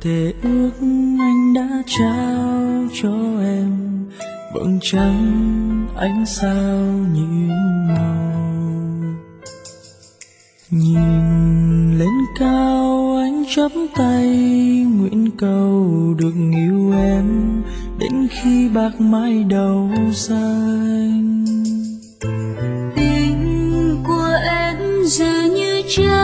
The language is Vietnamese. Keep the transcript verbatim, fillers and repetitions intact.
thề ước anh đã trao cho em, vầng trăng ánh sao nhiệm màu. Nhìn lên cao anh chắp tay nguyện cầu được yêu em đến khi bạc mái đầu xanh. Tình của em giờ như trăng